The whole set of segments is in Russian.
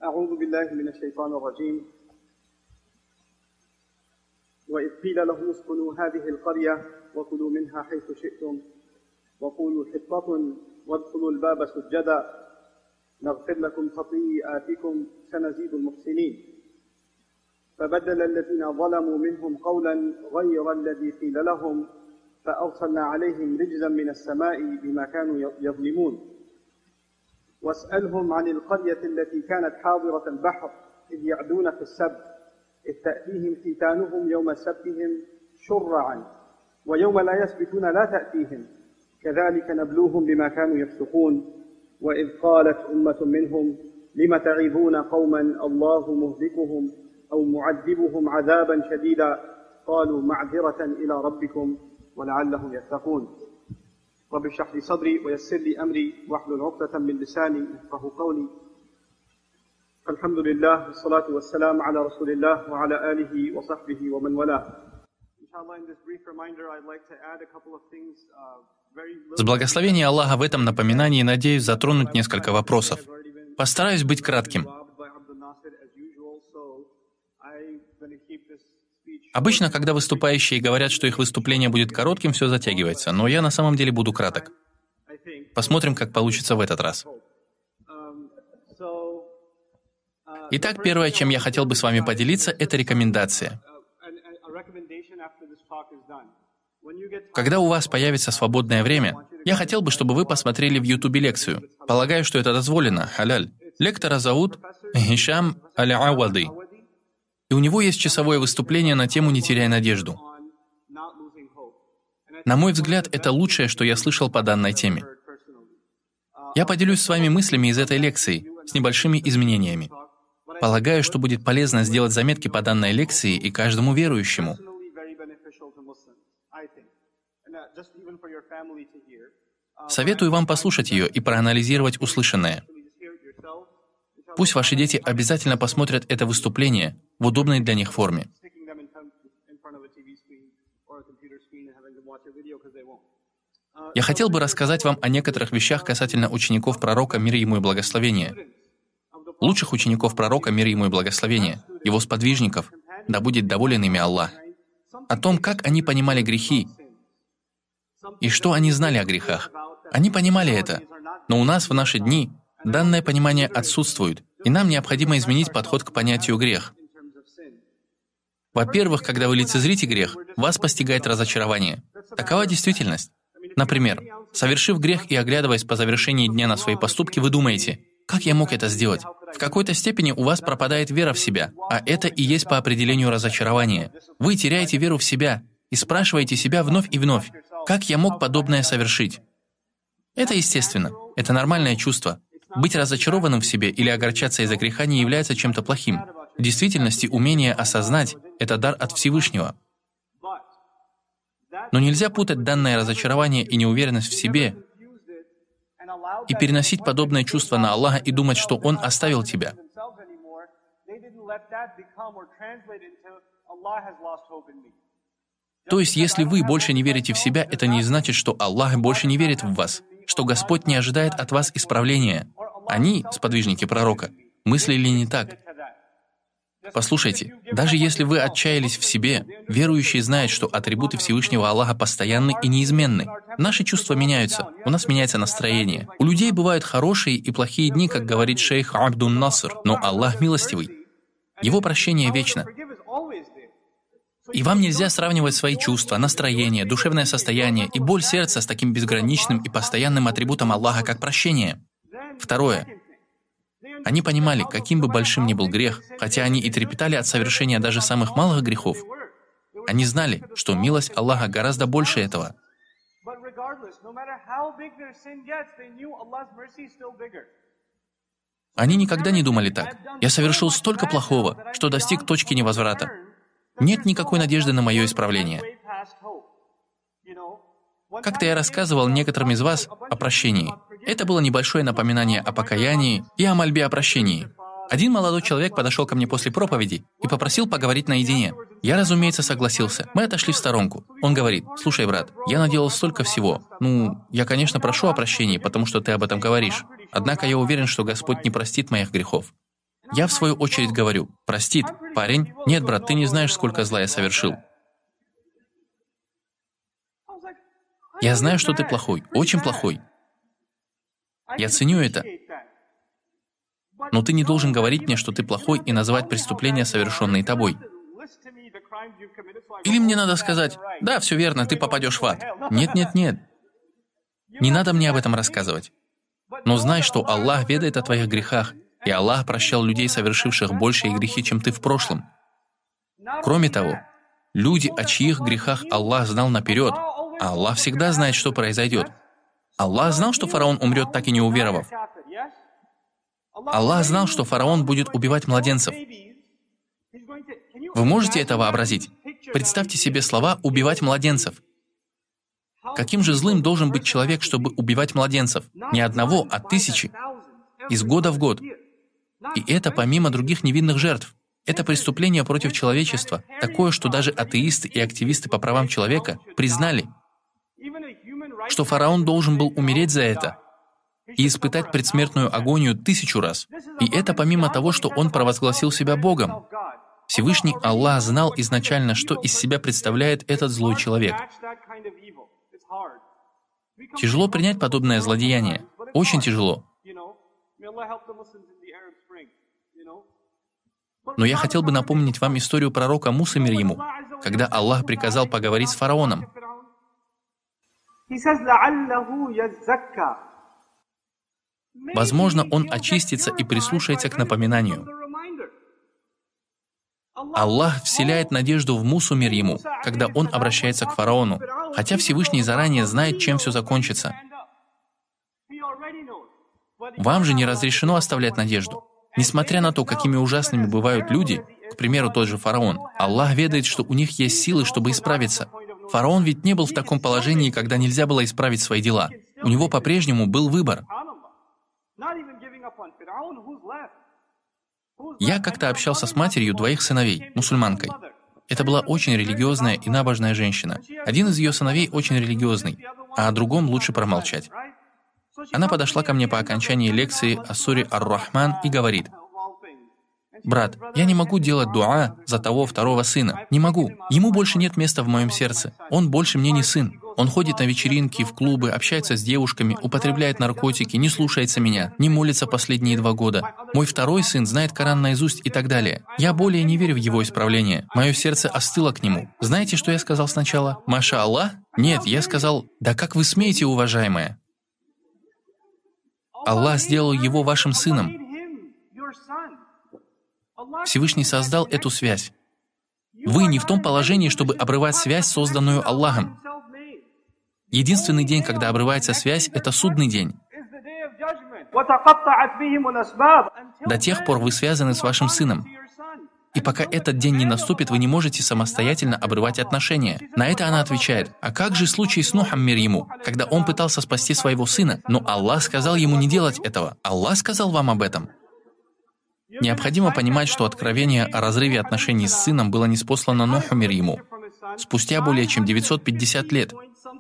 أعوذ بالله من الشيطان الرجيم وإذ قيل لهم اسكنوا هذه القرية وكلوا منها حيث شئتم وقولوا حطة وادخلوا الباب سجدا نغفر لكم خطيئاتكم سنزيد المحسنين فبدل الذين ظلموا منهم قولا غير الذي قيل لهم فأرسلنا عليهم رجزا من السماء بما كانوا يظلمون واسألهم عن القرية التي كانت حاضرة البحر إذ يعدون في السبت إذ تأتيهم حيتانهم يوم سبتهم شرعا ويوم لا يسبتون لا تأتيهم كذلك نبلوهم بما كانوا يفسقون وإذ قالت أمة منهم لم تعظون قوما الله مهلكهم أو معذبهم عذابا شديدا قالوا معذرة إلى ربكم ولعلهم يتقون رب اشرح لي صدري ويسر لي أمري واحلل عقدة من لساني يفقهوا قولي الحمد لله والصلاة والسلام على رسول الله وعلى آله وصحبه ومن والاه. С благословения Аллаха в этом напоминании надеюсь затронуть несколько вопросов. Постараюсь быть кратким. Обычно, когда выступающие говорят, что их выступление будет коротким, все затягивается, но я на самом деле буду краток. Посмотрим, как получится в этот раз. Итак, первое, чем я хотел бы с вами поделиться, это рекомендация. Когда у вас появится свободное время, я хотел бы, чтобы вы посмотрели в Ютубе лекцию. Полагаю, что это дозволено, халяль. Лектора зовут Хишам Аль-Ауади. И у него есть часовое выступление на тему «Не теряй надежду». На мой взгляд, это лучшее, что я слышал по данной теме. Я поделюсь с вами мыслями из этой лекции, с небольшими изменениями. Полагаю, что будет полезно сделать заметки по данной лекции и каждому верующему. Советую вам послушать ее и проанализировать услышанное. Пусть ваши дети обязательно посмотрят это выступление в удобной для них форме. Я хотел бы рассказать вам о некоторых вещах касательно учеников пророка, мир ему и благословения. Лучших учеников пророка, мир ему и благословения, его сподвижников, да будет доволен ими Аллах. О том, как они понимали грехи и что они знали о грехах. Они понимали это, но у нас в наши дни данное понимание отсутствует, и нам необходимо изменить подход к понятию «грех». Во-первых, когда вы лицезрите грех, вас постигает разочарование. Такова действительность. Например, совершив грех и оглядываясь по завершении дня на свои поступки, вы думаете: «Как я мог это сделать?» В какой-то степени у вас пропадает вера в себя, а это и есть по определению разочарование. Вы теряете веру в себя и спрашиваете себя вновь и вновь: «Как я мог подобное совершить?» Это естественно, это нормальное чувство. Быть разочарованным в себе или огорчаться из-за греха не является чем-то плохим. В действительности умение осознать – это дар от Всевышнего. Но нельзя путать данное разочарование и неуверенность в себе и переносить подобное чувство на Аллаха и думать, что Он оставил тебя. То есть, если вы больше не верите в себя, это не значит, что Аллах больше не верит в вас, что Господь не ожидает от вас исправления. Они, сподвижники пророка, мыслили не так. Послушайте, даже если вы отчаялись в себе, верующие знают, что атрибуты Всевышнего Аллаха постоянны и неизменны. Наши чувства меняются, у нас меняется настроение. У людей бывают хорошие и плохие дни, как говорит шейх Абдун Наср, но Аллах милостивый. Его прощение вечно. И вам нельзя сравнивать свои чувства, настроение, душевное состояние и боль сердца с таким безграничным и постоянным атрибутом Аллаха, как прощение. Второе. Они понимали, каким бы большим ни был грех, хотя они и трепетали от совершения даже самых малых грехов, они знали, что милость Аллаха гораздо больше этого. Они никогда не думали так: «Я совершил столько плохого, что достиг точки невозврата. Нет никакой надежды на мое исправление». Как-то я рассказывал некоторым из вас о прощении. Это было небольшое напоминание о покаянии и о мольбе о прощении. Один молодой человек подошел ко мне после проповеди и попросил поговорить наедине. Я, разумеется, согласился. Мы отошли в сторонку. Он говорит: «Слушай, брат, я наделал столько всего. Я, конечно, прошу о прощении, потому что ты об этом говоришь. Однако я уверен, что Господь не простит моих грехов». Я, в свою очередь, говорю: простит, парень? Нет, брат, ты не знаешь, сколько зла я совершил. Я знаю, что ты плохой, очень плохой. Я ценю это. Но ты не должен говорить мне, что ты плохой, и называть преступления, совершенные тобой. Или мне надо сказать: да, все верно, ты попадешь в ад. Нет, нет, нет. Не надо мне об этом рассказывать. Но знай, что Аллах ведает о твоих грехах, и Аллах прощал людей, совершивших большие грехи, чем ты в прошлом. Кроме того, люди, о чьих грехах Аллах знал наперед, а Аллах всегда знает, что произойдет. Аллах знал, что фараон умрет, так и не уверовав. Аллах знал, что фараон будет убивать младенцев. Вы можете это вообразить? Представьте себе слова «убивать младенцев». Каким же злым должен быть человек, чтобы убивать младенцев? Не одного, а тысячи. Из года в год. И это помимо других невинных жертв. Это преступление против человечества, такое, что даже атеисты и активисты по правам человека признали, что фараон должен был умереть за это и испытать предсмертную агонию 1000 раз. И это помимо того, что он провозгласил себя Богом. Всевышний Аллах знал изначально, что из себя представляет этот злой человек. Тяжело принять подобное злодеяние. Очень тяжело. Но я хотел бы напомнить вам историю пророка Мусы, мир ему, когда Аллах приказал поговорить с фараоном. Возможно, он очистится и прислушается к напоминанию. Аллах вселяет надежду в Мусу, мир ему, когда он обращается к фараону, хотя Всевышний заранее знает, чем все закончится. Вам же не разрешено оставлять надежду. Несмотря на то, какими ужасными бывают люди, к примеру, тот же фараон, Аллах ведает, что у них есть силы, чтобы исправиться. Фараон ведь не был в таком положении, когда нельзя было исправить свои дела. У него по-прежнему был выбор. Я как-то общался с матерью 2 сыновей, мусульманкой. Это была очень религиозная и набожная женщина. Один из ее сыновей очень религиозный, а о другом лучше промолчать. Она подошла ко мне по окончании лекции о суре Ар-Рахман и говорит: «Брат, я не могу делать дуа за того второго сына. Не могу. Ему больше нет места в моем сердце. Он больше мне не сын. Он ходит на вечеринки, в клубы, общается с девушками, употребляет наркотики, не слушается меня, не молится последние 2 года. Мой второй сын знает Коран наизусть и так далее. Я более не верю в его исправление. Мое сердце остыло к нему». Знаете, что я сказал сначала? «Маша Аллах?» Нет, я сказал: «Да как вы смеете, уважаемая? Аллах сделал его вашим сыном. Всевышний создал эту связь. Вы не в том положении, чтобы обрывать связь, созданную Аллахом. Единственный день, когда обрывается связь, это судный день. До тех пор вы связаны с вашим сыном. И пока этот день не наступит, вы не можете самостоятельно обрывать отношения». На это она отвечает: «А как же случай с Нухом, мир ему, когда он пытался спасти своего сына, но Аллах сказал ему не делать этого? Аллах сказал вам об этом?» Необходимо понимать, что откровение о разрыве отношений с сыном было ниспослано Нуху, мир ему, спустя более чем 950 лет.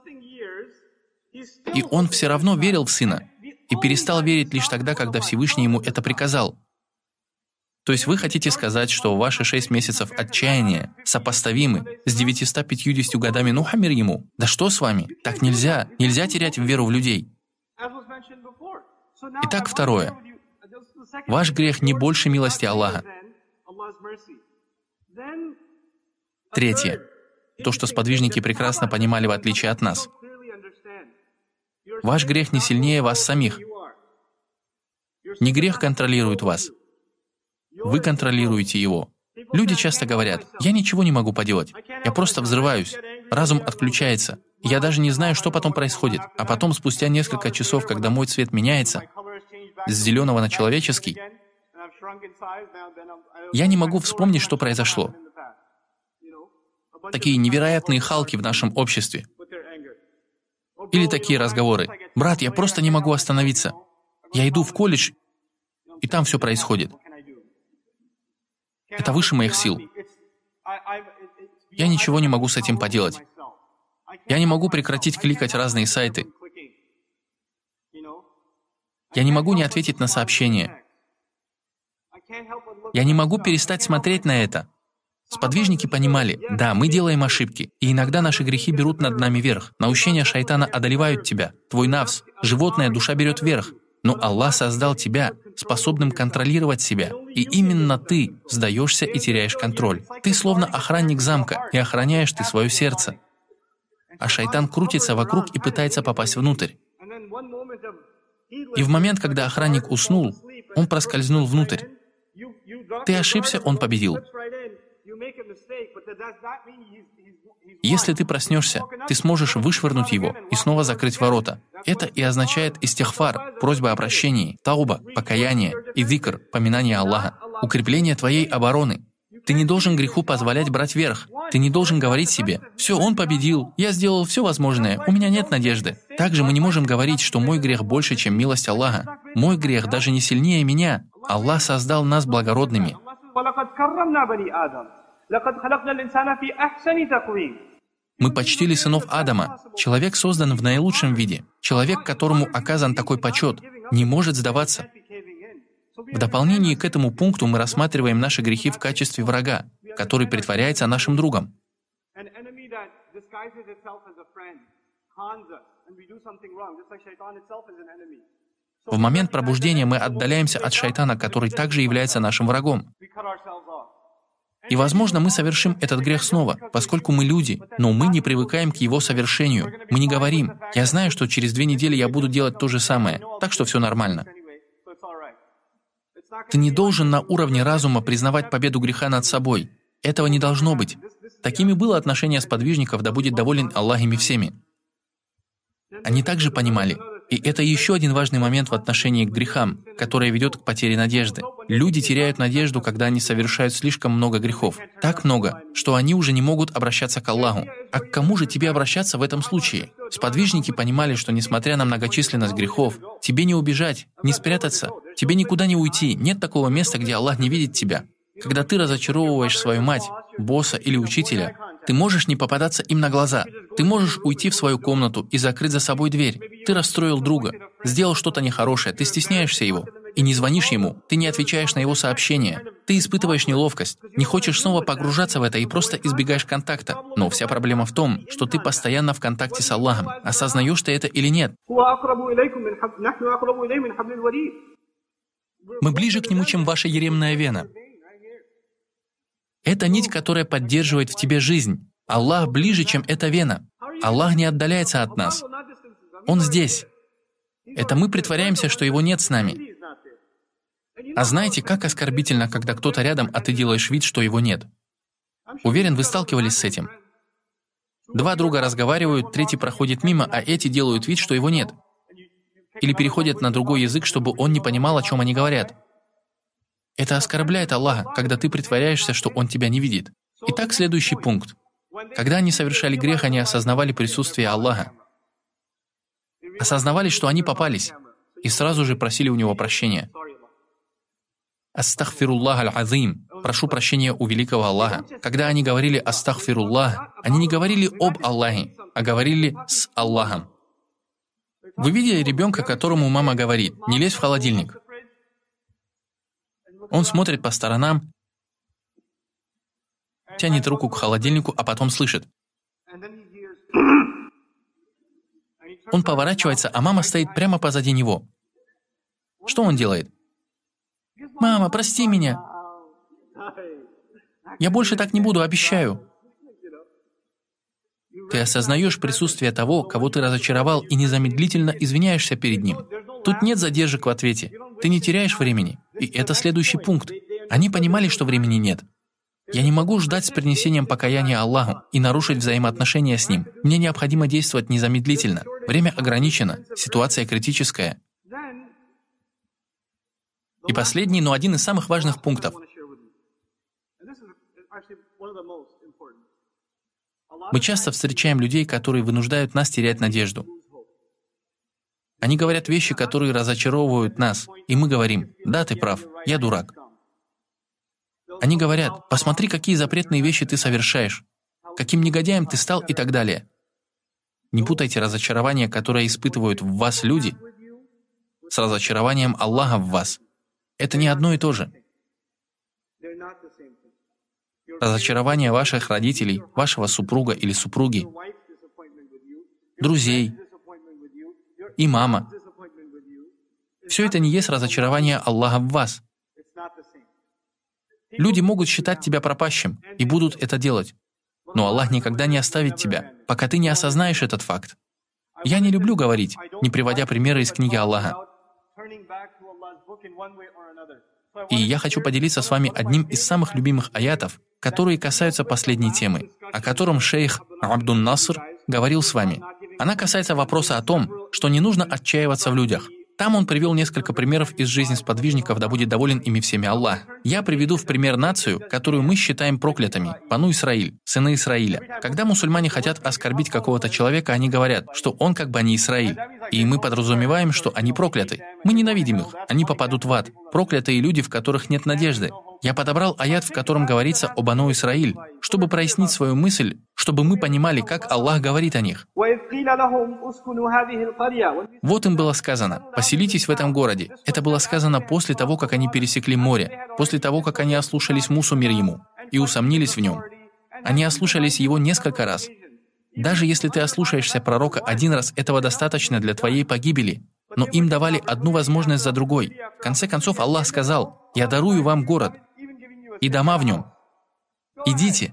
И он все равно верил в сына и перестал верить лишь тогда, когда Всевышний ему это приказал. То есть вы хотите сказать, что ваши 6 месяцев отчаяния сопоставимы с 950 годами Нуха, мир ему? Да что с вами? Так нельзя. Нельзя терять веру в людей. Итак, второе. Ваш грех не больше милости Аллаха. Третье. То, что сподвижники прекрасно понимали в отличие от нас. Ваш грех не сильнее вас самих. Не грех контролирует вас. Вы контролируете его. Люди часто говорят: «Я ничего не могу поделать. Я просто взрываюсь. Разум отключается. Я даже не знаю, что потом происходит. А потом, спустя несколько часов, когда мой цвет меняется с зеленого на человеческий, я не могу вспомнить, что произошло». Такие невероятные Халки в нашем обществе. Или такие разговоры: «Брат, я просто не могу остановиться. Я иду в колледж, и там все происходит. Это выше моих сил. Я ничего не могу с этим поделать. Я не могу прекратить кликать разные сайты. Я не могу не ответить на сообщения. Я не могу перестать смотреть на это. Сподвижники понимали, да, мы делаем ошибки, и иногда наши грехи берут над нами верх. Наущения шайтана одолевают тебя, твой нафс, животная душа берет верх. Но Аллах создал тебя, способным контролировать себя, и именно ты сдаешься и теряешь контроль. Ты словно охранник замка, и охраняешь ты свое сердце. А шайтан крутится вокруг и пытается попасть внутрь. И в момент, когда охранник уснул, он проскользнул внутрь. Ты ошибся, он победил. Если ты проснешься, ты сможешь вышвырнуть его и снова закрыть ворота. Это и означает истихфар, просьба о прощении, тауба, покаяние и зикр, поминание Аллаха, укрепление твоей обороны. Ты не должен греху позволять брать верх. Ты не должен говорить себе: «Все, он победил, я сделал все возможное, у меня нет надежды». Также мы не можем говорить, что мой грех больше, чем милость Аллаха. Мой грех даже не сильнее меня. Аллах создал нас благородными. Мы почтили сынов Адама. Человек создан в наилучшем виде. Человек, которому оказан такой почет, не может сдаваться. В дополнение к этому пункту мы рассматриваем наши грехи в качестве врага, который притворяется нашим другом. В момент пробуждения мы отдаляемся от шайтана, который также является нашим врагом. И, возможно, мы совершим этот грех снова, поскольку мы люди, но мы не привыкаем к его совершению. Мы не говорим: «Я знаю, что через 2 недели я буду делать то же самое, так что все нормально». Ты не должен на уровне разума признавать победу греха над собой. Этого не должно быть. Такими было отношение сподвижников, да будет доволен Аллах ими всеми. Они также понимали, и это еще один важный момент в отношении к грехам, который ведет к потере надежды. Люди теряют надежду, когда они совершают слишком много грехов. Так много, что они уже не могут обращаться к Аллаху. А к кому же тебе обращаться в этом случае? Сподвижники понимали, что несмотря на многочисленность грехов, тебе не убежать, не спрятаться, тебе никуда не уйти, нет такого места, где Аллах не видит тебя. Когда ты разочаровываешь свою мать, босса или учителя, ты можешь не попадаться им на глаза. Ты можешь уйти в свою комнату и закрыть за собой дверь. Ты расстроил друга, сделал что-то нехорошее, ты стесняешься его и не звонишь ему, ты не отвечаешь на его сообщения, ты испытываешь неловкость, не хочешь снова погружаться в это и просто избегаешь контакта. Но вся проблема в том, что ты постоянно в контакте с Аллахом. Осознаешь ты это или нет? Мы ближе к Нему, чем ваша еремная вена. Это нить, которая поддерживает в тебе жизнь. Аллах ближе, чем эта вена. Аллах не отдаляется от нас. Он здесь. Это мы притворяемся, что Его нет с нами. А знаете, как оскорбительно, когда кто-то рядом, а ты делаешь вид, что его нет? Уверен, вы сталкивались с этим. 2 друга разговаривают, третий проходит мимо, а эти делают вид, что его нет. Или переходят на другой язык, чтобы он не понимал, о чем они говорят. Это оскорбляет Аллаха, когда ты притворяешься, что Он тебя не видит. Итак, следующий пункт. Когда они совершали грех, они осознавали присутствие Аллаха. Осознавали, что они попались, и сразу же просили у Него прощения. Астахфируллах аль-азим. Прошу прощения у великого Аллаха. Когда они говорили астахфируллах, они не говорили об Аллахе, а говорили с Аллахом. Вы видели ребенка, которому мама говорит: «Не лезь в холодильник». Он смотрит по сторонам, тянет руку к холодильнику, а потом слышит. Он поворачивается, а мама стоит прямо позади него. Что он делает? «Мама, прости меня. Я больше так не буду, обещаю». Ты осознаешь присутствие того, кого ты разочаровал, и незамедлительно извиняешься перед ним. Тут нет задержек в ответе. Ты не теряешь времени. И это следующий пункт. Они понимали, что времени нет. Я не могу ждать с принесением покаяния Аллаху и нарушить взаимоотношения с Ним. Мне необходимо действовать незамедлительно. Время ограничено, ситуация критическая. И последний, но один из самых важных пунктов. Мы часто встречаем людей, которые вынуждают нас терять надежду. Они говорят вещи, которые разочаровывают нас, и мы говорим: «Да, ты прав, я дурак». Они говорят: «Посмотри, какие запретные вещи ты совершаешь, каким негодяем ты стал» и так далее. Не путайте разочарование, которое испытывают в вас люди, с разочарованием Аллаха в вас. Это не одно и то же. Разочарование ваших родителей, вашего супруга или супруги, друзей, имама. Все это не есть разочарование Аллаха в вас. Люди могут считать тебя пропащим и будут это делать. Но Аллах никогда не оставит тебя, пока ты не осознаешь этот факт. Я не люблю говорить, не приводя примеры из книги Аллаха. И я хочу поделиться с вами одним из самых любимых аятов, которые касаются последней темы, о котором шейх Абдун-Наср говорил с вами. Она касается вопроса о том, что не нужно отчаиваться в людях. Там он привел несколько примеров из жизни сподвижников, да будет доволен ими всеми Аллах. Я приведу в пример нацию, которую мы считаем проклятыми, Бану Исраиль, сыны Исраиля. Когда мусульмане хотят оскорбить какого-то человека, они говорят, что он как Бани Исраиль. И мы подразумеваем, что они прокляты. Мы ненавидим их, они попадут в ад. Проклятые люди, в которых нет надежды. Я подобрал аят, в котором говорится о Бану Исраиль, чтобы прояснить свою мысль, чтобы мы понимали, как Аллах говорит о них. Вот им было сказано: «Поселитесь в этом городе». Это было сказано после того, как они пересекли море, после того, как они ослушались Мусу, мир ему, и усомнились в нем. Они ослушались его несколько раз. Даже если ты ослушаешься пророка один раз, этого достаточно для твоей погибели. Но им давали одну возможность за другой. В конце концов, Аллах сказал: «Я дарую вам город и дома в нем. Идите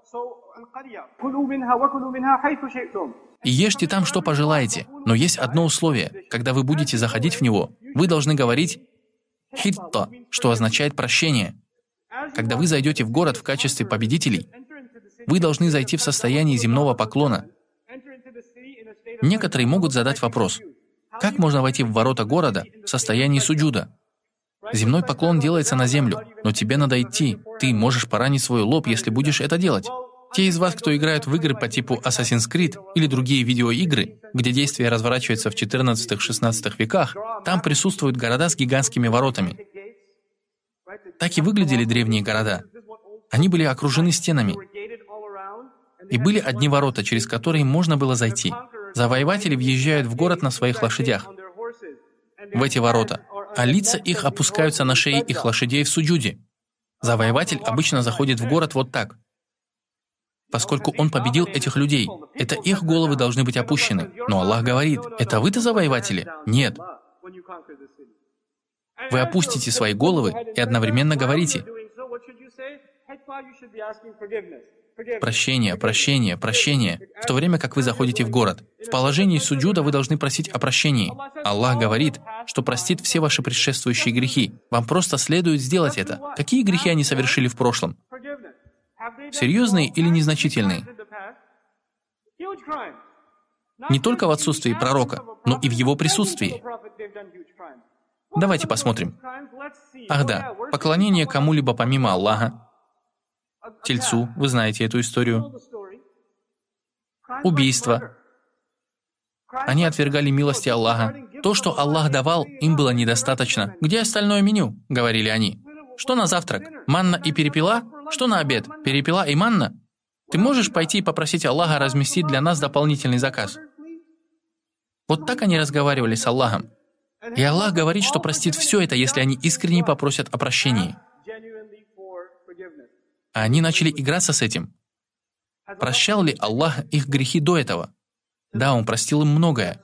и ешьте там, что пожелаете. Но есть одно условие. Когда вы будете заходить в него, вы должны говорить «хитта», что означает «прощение». Когда вы зайдете в город в качестве победителей, вы должны зайти в состоянии земного поклона. Некоторые могут задать вопрос: как можно войти в ворота города в состоянии суджуда? Земной поклон делается на землю, но тебе надо идти. Ты можешь поранить свой лоб, если будешь это делать. Те из вас, кто играют в игры по типу Assassin's Creed или другие видеоигры, где действие разворачивается в 14-16 веках, там присутствуют города с гигантскими воротами. Так и выглядели древние города. Они были окружены стенами. И были одни ворота, через которые можно было зайти. Завоеватели въезжают в город на своих лошадях, в эти ворота, а лица их опускаются на шеи их лошадей в суджуде. Завоеватель обычно заходит в город вот так. Поскольку он победил этих людей, это их головы должны быть опущены. Но Аллах говорит: это вы-то завоеватели? Нет. Вы опустите свои головы и одновременно говорите: прощение, прощение, прощение, в то время как вы заходите в город. В положении суджуда вы должны просить о прощении. Аллах говорит, что простит все ваши предшествующие грехи. Вам просто следует сделать это. Какие грехи они совершили в прошлом? Серьезные или незначительные? Не только в отсутствии пророка, но и в его присутствии. Давайте посмотрим. Ах да, поклонение кому-либо помимо Аллаха, тельцу, вы знаете эту историю, убийство. Они отвергали милости Аллаха. То, что Аллах давал, им было недостаточно. «Где остальное меню?» — говорили они. «Что на завтрак? Манна и перепела? Что на обед? Перепела и манна? Ты можешь пойти и попросить Аллаха разместить для нас дополнительный заказ?» Вот так они разговаривали с Аллахом. И Аллах говорит, что простит все это, если они искренне попросят о прощении. А они начали играться с этим. Прощал ли Аллах их грехи до этого? Да, Он простил им многое.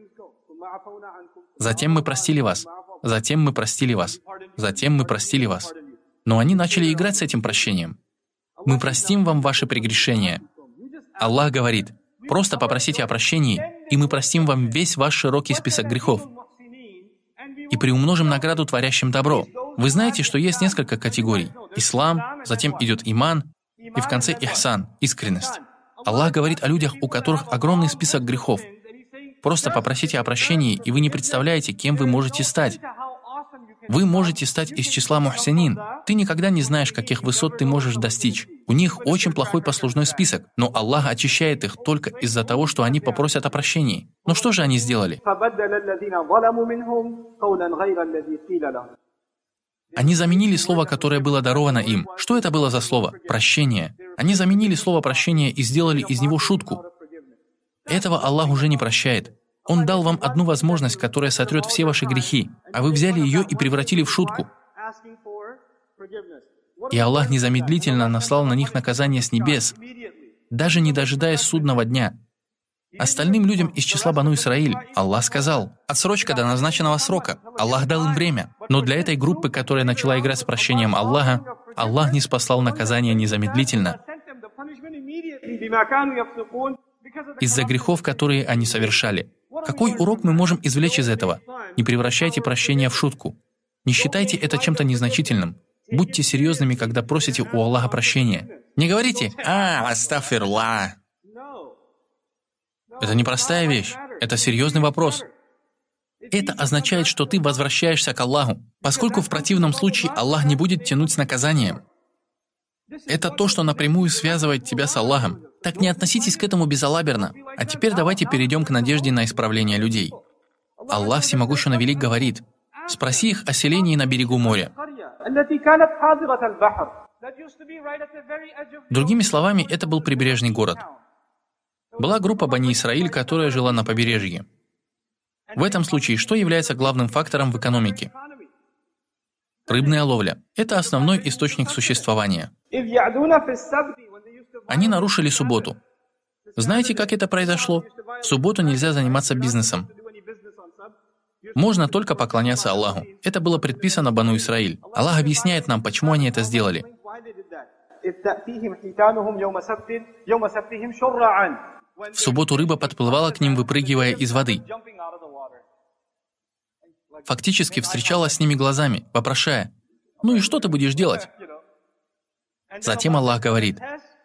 Затем мы простили вас. Затем мы простили вас. Затем мы простили вас. Но они начали играть с этим прощением. Мы простим вам ваши прегрешения. Аллах говорит: просто попросите о прощении, и мы простим вам весь ваш широкий список грехов. И приумножим награду творящим добро. Вы знаете, что есть несколько категорий. Ислам, затем идет иман, и в конце ихсан, искренность. Аллах говорит о людях, у которых огромный список грехов. Просто попросите о прощении, и вы не представляете, кем вы можете стать. Вы можете стать из числа мухсинин. Ты никогда не знаешь, каких высот ты можешь достичь. У них очень плохой послужной список, но Аллах очищает их только из-за того, что они попросят о прощении. Но что же они сделали? Они заменили слово, которое было даровано им. Что это было за слово? Прощение. Они заменили слово «прощение» и сделали из него шутку. Этого Аллах уже не прощает. Он дал вам одну возможность, которая сотрет все ваши грехи, а вы взяли ее и превратили в шутку. И Аллах незамедлительно наслал на них наказание с небес, даже не дожидаясь судного дня. Остальным людям из числа Бану Исраиль Аллах сказал: отсрочка до назначенного срока. Аллах дал им время. Но для этой группы, которая начала играть с прощением Аллаха, Аллах не спаслал наказание незамедлительно из-за грехов, которые они совершали. Какой урок мы можем извлечь из этого? Не превращайте прощение в шутку. Не считайте это чем-то незначительным. Будьте серьезными, когда просите у Аллаха прощения. Не говорите: астафируллах. Это непростая вещь. Это серьезный вопрос. Это означает, что ты возвращаешься к Аллаху, поскольку в противном случае Аллах не будет тянуть с наказанием. Это то, что напрямую связывает тебя с Аллахом. Так не относитесь к этому безалаберно. А теперь давайте перейдем к надежде на исправление людей. Аллах Всемогущий и Велик говорит: спроси их о селении на берегу моря. Другими словами, это был прибрежный город. Была группа Бани Исраиль, которая жила на побережье. В этом случае что является главным фактором в экономике? Рыбная ловля. Это основной источник существования. Они нарушили субботу. Знаете, как это произошло? В субботу нельзя заниматься бизнесом. Можно только поклоняться Аллаху. Это было предписано Бану Исраиль. Аллах объясняет нам, почему они это сделали. В субботу рыба подплывала к ним, выпрыгивая из воды. Фактически встречалась с ними глазами, вопрошая: «Ну и что ты будешь делать?» Затем Аллах говорит: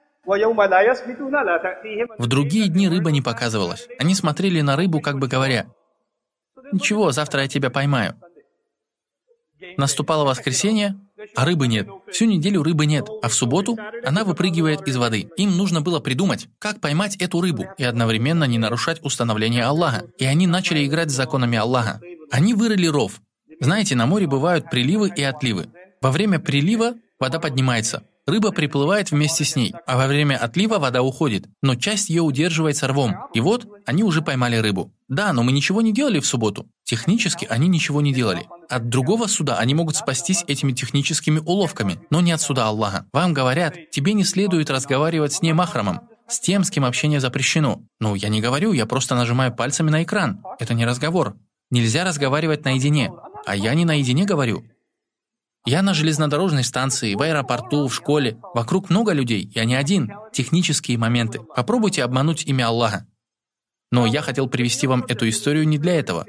в другие дни рыба не показывалась. Они смотрели на рыбу, как бы говоря: «Ничего, завтра я тебя поймаю». Наступало воскресенье, а рыбы нет. Всю неделю рыбы нет, а в субботу она выпрыгивает из воды. Им нужно было придумать, как поймать эту рыбу и одновременно не нарушать установление Аллаха. И они начали играть с законами Аллаха. Они вырыли ров. Знаете, на море бывают приливы и отливы. Во время прилива вода поднимается, рыба приплывает вместе с ней, а во время отлива вода уходит, но часть ее удерживается рвом. И вот они уже поймали рыбу. Да, но мы ничего не делали в субботу. Технически они ничего не делали. От другого суда они могут спастись этими техническими уловками, но не от суда Аллаха. Вам говорят: тебе не следует разговаривать с немахрамом, с тем, с кем общение запрещено. Ну, я не говорю, я просто нажимаю пальцами на экран. Это не разговор. Нельзя разговаривать наедине. А я не наедине говорю. Я на железнодорожной станции, в аэропорту, в школе. Вокруг много людей, я не один. Технические моменты. Попробуйте обмануть имя Аллаха. Но я хотел привести вам эту историю не для этого.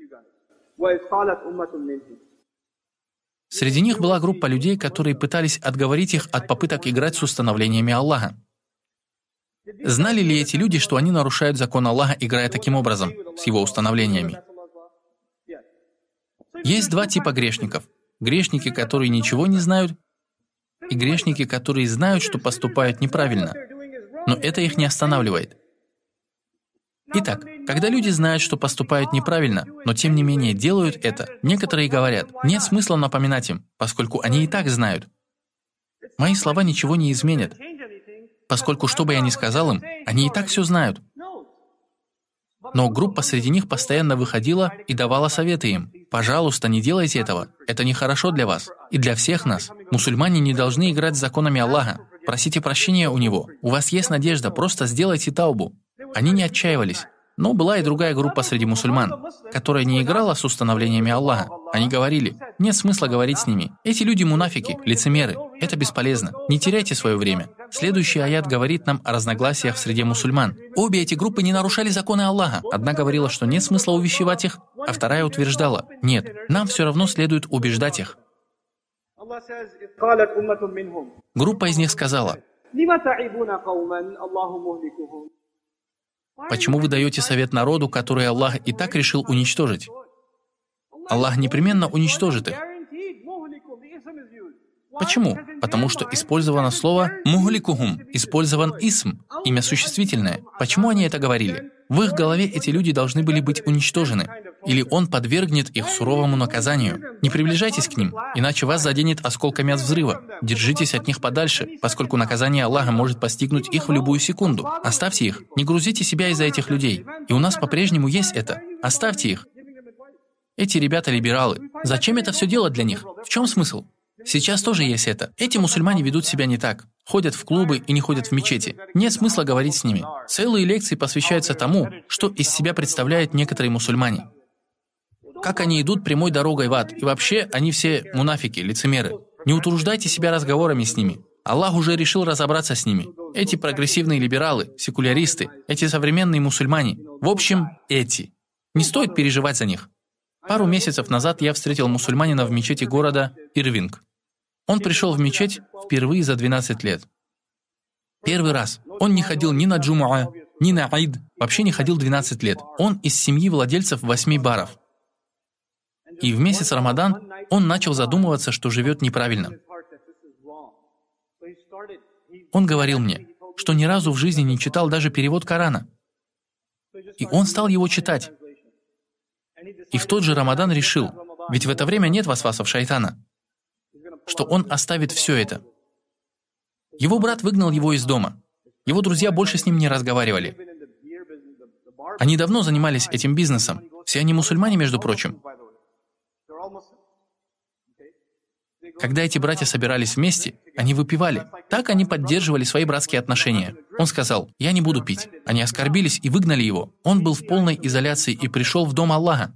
Среди них была группа людей, которые пытались отговорить их от попыток играть с установлениями Аллаха. Знали ли эти люди, что они нарушают закон Аллаха, играя таким образом, с его установлениями? Есть два типа грешников. Грешники, которые ничего не знают, и грешники, которые знают, что поступают неправильно. Но это их не останавливает. Итак, когда люди знают, что поступают неправильно, но тем не менее делают это, некоторые говорят: нет смысла напоминать им, поскольку они и так знают. Мои слова ничего не изменят, поскольку что бы я ни сказал им, они и так все знают. Но группа среди них постоянно выходила и давала советы им: пожалуйста, не делайте этого, это нехорошо для вас и для всех нас. Мусульмане не должны играть с законами Аллаха. Просите прощения у Него. У вас есть надежда, просто сделайте таубу. Они не отчаивались. Но была и другая группа среди мусульман, которая не играла с установлениями Аллаха. Они говорили: нет смысла говорить с ними. Эти люди мунафики, лицемеры. Это бесполезно. Не теряйте свое время. Следующий аят говорит нам о разногласиях среди мусульман. Обе эти группы не нарушали законы Аллаха. Одна говорила, что нет смысла увещевать их, а вторая утверждала: нет, нам все равно следует убеждать их. Группа из них сказала: почему вы даете совет народу, который Аллах и так решил уничтожить? Аллах непременно уничтожит их. Почему? Потому что использовано слово «мухликухум», использован исм, имя существительное. Почему они это говорили? В их голове эти люди должны были быть уничтожены. Или он подвергнет их суровому наказанию. Не приближайтесь к ним, иначе вас заденет осколками от взрыва. Держитесь от них подальше, поскольку наказание Аллаха может постигнуть их в любую секунду. Оставьте их, не грузите себя из-за этих людей. И у нас по-прежнему есть это. Оставьте их. Эти ребята либералы. Зачем это все делать для них? В чем смысл? Сейчас тоже есть это. Эти мусульмане ведут себя не так. Ходят в клубы и не ходят в мечети. Нет смысла говорить с ними. Целые лекции посвящаются тому, что из себя представляют некоторые мусульмане. Как они идут прямой дорогой в ад. И вообще, они все мунафики, лицемеры. Не утруждайте себя разговорами с ними. Аллах уже решил разобраться с ними. Эти прогрессивные либералы, секуляристы, эти современные мусульмане. В общем, эти. Не стоит переживать за них. Пару месяцев назад я встретил мусульманина в мечети города Ирвинг. Он пришел в мечеть впервые за 12 лет. Первый раз. Он не ходил ни на джумуа, ни на айд. Вообще не ходил 12 лет. Он из семьи владельцев 8 баров. И в месяц Рамадан он начал задумываться, что живет неправильно. Он говорил мне, что ни разу в жизни не читал даже перевод Корана. И он стал его читать. И в тот же Рамадан решил, ведь в это время нет васвасов шайтана, что он оставит все это. Его брат выгнал его из дома. Его друзья больше с ним не разговаривали. Они давно занимались этим бизнесом. Все они мусульмане, между прочим. Когда эти братья собирались вместе, они выпивали. Так они поддерживали свои братские отношения. Он сказал, я не буду пить. Они оскорбились и выгнали его. Он был в полной изоляции и пришел в дом Аллаха.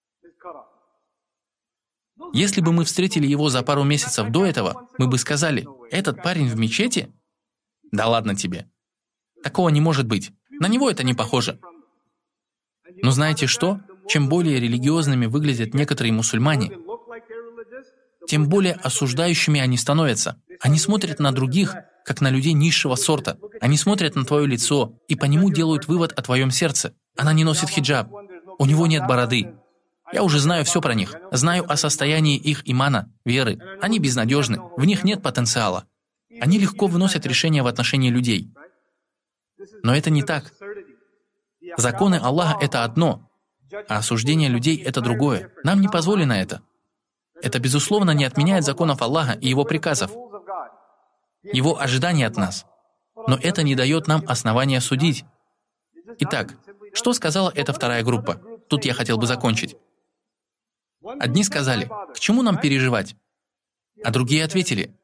Если бы мы встретили его за пару месяцев до этого, мы бы сказали, этот парень в мечети? Да ладно тебе. Такого не может быть. На него это не похоже. Но знаете что? Чем более религиозными выглядят некоторые мусульмане, тем более осуждающими они становятся. Они смотрят на других, как на людей низшего сорта. Они смотрят на твое лицо и по нему делают вывод о твоем сердце. Она не носит хиджаб. У него нет бороды. Я уже знаю все про них. Знаю о состоянии их имана, веры. Они безнадежны. В них нет потенциала. Они легко выносят решения в отношении людей. Но это не так. Законы Аллаха — это одно, а осуждение людей — это другое. Нам не позволено это. Это, безусловно, не отменяет законов Аллаха и Его приказов, Его ожидания от нас. Но это не дает нам основания судить. Итак, что сказала эта вторая группа? Тут я хотел бы закончить. Одни сказали, к чему нам переживать? А другие ответили,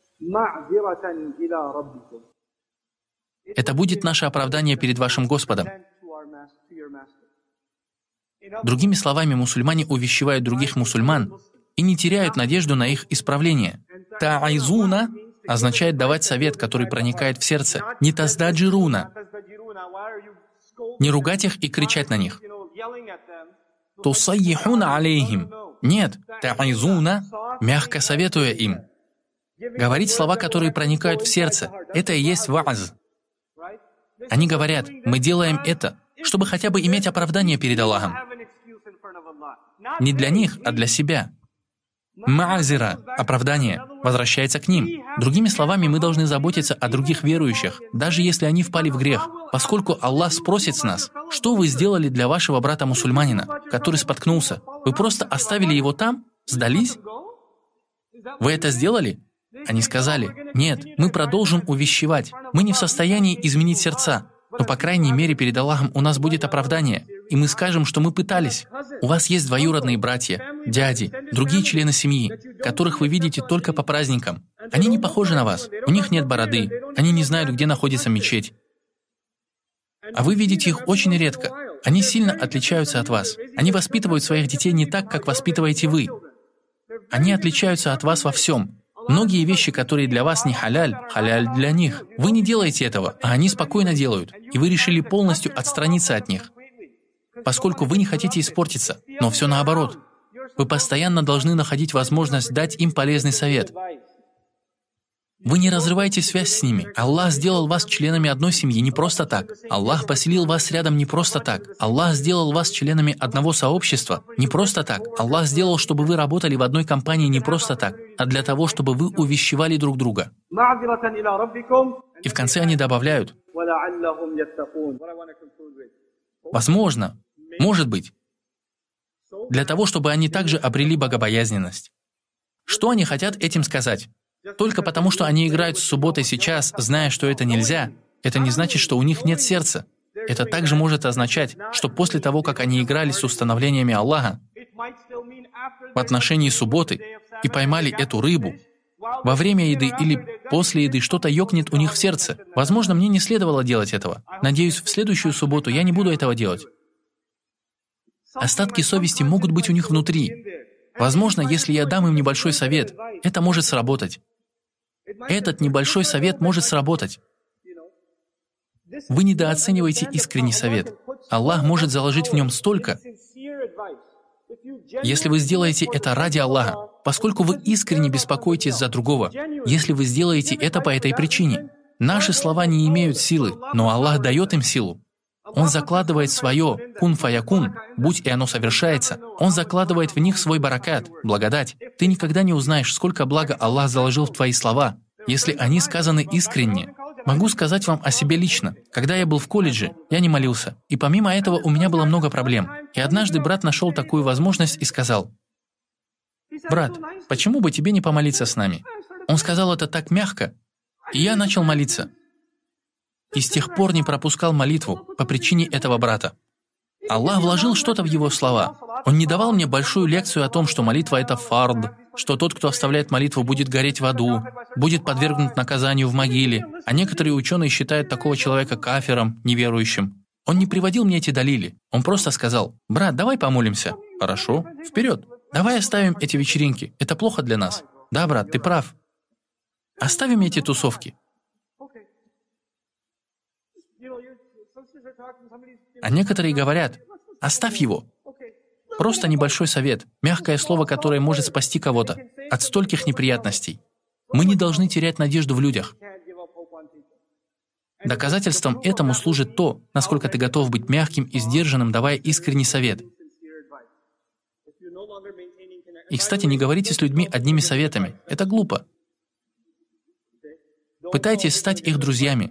это будет наше оправдание перед вашим Господом. Другими словами, мусульмане увещевают других мусульман и не теряют надежду на их исправление. Та'айзуна означает давать совет, который проникает в сердце. Не таздаджируна. Не ругать их и кричать на них. Тусайихуна алейхим. Нет, та'айзуна, мягко советуя им. Говорить слова, которые проникают в сердце. Это и есть вааз. Они говорят, мы делаем это, чтобы хотя бы иметь оправдание перед Аллахом. Не для них, а для себя. Маазира, оправдание, возвращается к ним. Другими словами, мы должны заботиться о других верующих, даже если они впали в грех, поскольку Аллах спросит с нас, что вы сделали для вашего брата-мусульманина, который споткнулся? Вы просто оставили его там? Сдались? Вы это сделали? Они сказали, нет, мы продолжим увещевать. Мы не в состоянии изменить сердца, но, по крайней мере, перед Аллахом у нас будет оправдание, и мы скажем, что мы пытались. У вас есть двоюродные братья, дяди, другие члены семьи, которых вы видите только по праздникам. Они не похожи на вас, у них нет бороды, они не знают, где находится мечеть. А вы видите их очень редко. Они сильно отличаются от вас. Они воспитывают своих детей не так, как воспитываете вы. Они отличаются от вас во всем. Многие вещи, которые для вас не халяль, халяль для них. Вы не делаете этого, а они спокойно делают, и вы решили полностью отстраниться от них, поскольку вы не хотите испортиться, но все наоборот. Вы постоянно должны находить возможность дать им полезный совет. Вы не разрываете связь с ними. Аллах сделал вас членами одной семьи не просто так. Аллах поселил вас рядом не просто так. Аллах сделал вас членами одного сообщества не просто так. Аллах сделал, чтобы вы работали в одной компании не просто так, а для того, чтобы вы увещевали друг друга. И в конце они добавляют, возможно, может быть, для того, чтобы они также обрели богобоязненность. Что они хотят этим сказать? Только потому, что они играют с субботой сейчас, зная, что это нельзя, это не значит, что у них нет сердца. Это также может означать, что после того, как они играли с установлениями Аллаха в отношении субботы и поймали эту рыбу, во время еды или после еды что-то ёкнет у них в сердце. Возможно, мне не следовало делать этого. Надеюсь, в следующую субботу я не буду этого делать. Остатки совести могут быть у них внутри. Возможно, если я дам им небольшой совет, это может сработать. Этот небольшой совет может сработать. Вы недооцениваете искренний совет. Аллах может заложить в нем столько. Если вы сделаете это ради Аллаха, поскольку вы искренне беспокоитесь за другого, если вы сделаете это по этой причине, наши слова не имеют силы, но Аллах дает им силу. Он закладывает свое «кун фаякун», будь и оно совершается. Он закладывает в них свой баракат, благодать. Ты никогда не узнаешь, сколько блага Аллах заложил в твои слова, если они сказаны искренне. Могу сказать вам о себе лично. Когда я был в колледже, я не молился. И помимо этого у меня было много проблем. И однажды брат нашел такую возможность и сказал: «Брат, почему бы тебе не помолиться с нами?» Он сказал это так мягко, и я начал молиться. И с тех пор не пропускал молитву по причине этого брата. Аллах вложил что-то в его слова. Он не давал мне большую лекцию о том, что молитва — это фард, что тот, кто оставляет молитву, будет гореть в аду, будет подвергнут наказанию в могиле, а некоторые ученые считают такого человека кафиром, неверующим. Он не приводил мне эти далили. Он просто сказал: «Брат, давай помолимся». «Хорошо, вперед. Давай оставим эти вечеринки. Это плохо для нас». «Да, брат, ты прав. Оставим эти тусовки». А некоторые говорят: «Оставь его». Просто небольшой совет, мягкое слово, которое может спасти кого-то от стольких неприятностей. Мы не должны терять надежду в людях. Доказательством этому служит то, насколько ты готов быть мягким и сдержанным, давая искренний совет. И, кстати, не говорите с людьми одними советами. Это глупо. Пытайтесь стать их друзьями.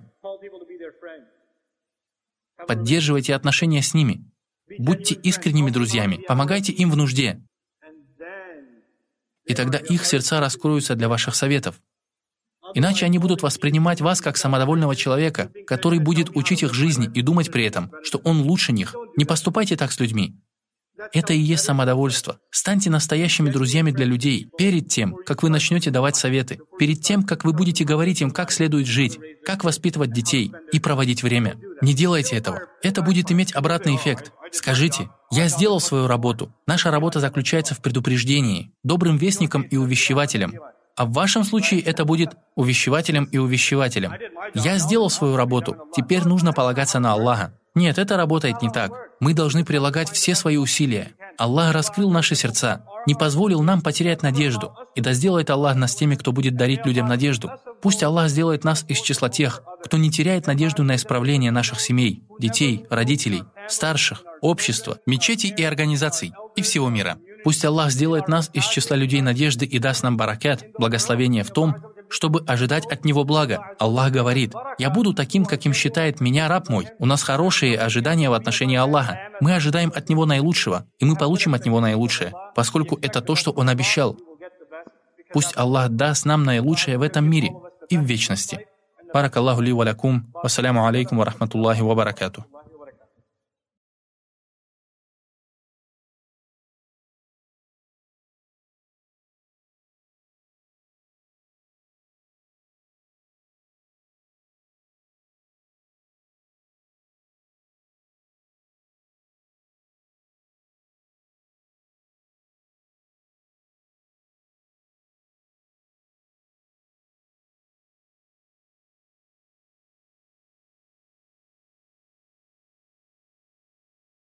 Поддерживайте отношения с ними. Будьте искренними друзьями, помогайте им в нужде. И тогда их сердца раскроются для ваших советов. Иначе они будут воспринимать вас как самодовольного человека, который будет учить их жизни и думать при этом, что он лучше них. Не поступайте так с людьми. Это и есть самодовольство. Станьте настоящими друзьями для людей перед тем, как вы начнете давать советы, перед тем, как вы будете говорить им, как следует жить, как воспитывать детей и проводить время. Не делайте этого. Это будет иметь обратный эффект. Скажите: «Я сделал свою работу. Наша работа заключается в предупреждении, добрым вестником и увещевателем». А в вашем случае это будет увещевателем и увещевателем. «Я сделал свою работу. Теперь нужно полагаться на Аллаха». Нет, это работает не так. Мы должны прилагать все свои усилия. Аллах раскрыл наши сердца, не позволил нам потерять надежду. И да сделает Аллах нас теми, кто будет дарить людям надежду. Пусть Аллах сделает нас из числа тех, кто не теряет надежду на исправление наших семей, детей, родителей, старших, общества, мечетей и организаций, и всего мира. Пусть Аллах сделает нас из числа людей надежды и даст нам баракат, благословение в том, чтобы ожидать от Него блага. Аллах говорит: «Я буду таким, каким считает меня раб мой». У нас хорошие ожидания в отношении Аллаха. Мы ожидаем от Него наилучшего, и мы получим от Него наилучшее, поскольку это то, что Он обещал. Пусть Аллах даст нам наилучшее в этом мире и в вечности. Баракаллаху ли ва лякум. Вассаляму алейкум ва рахматуллахи ва баракатух.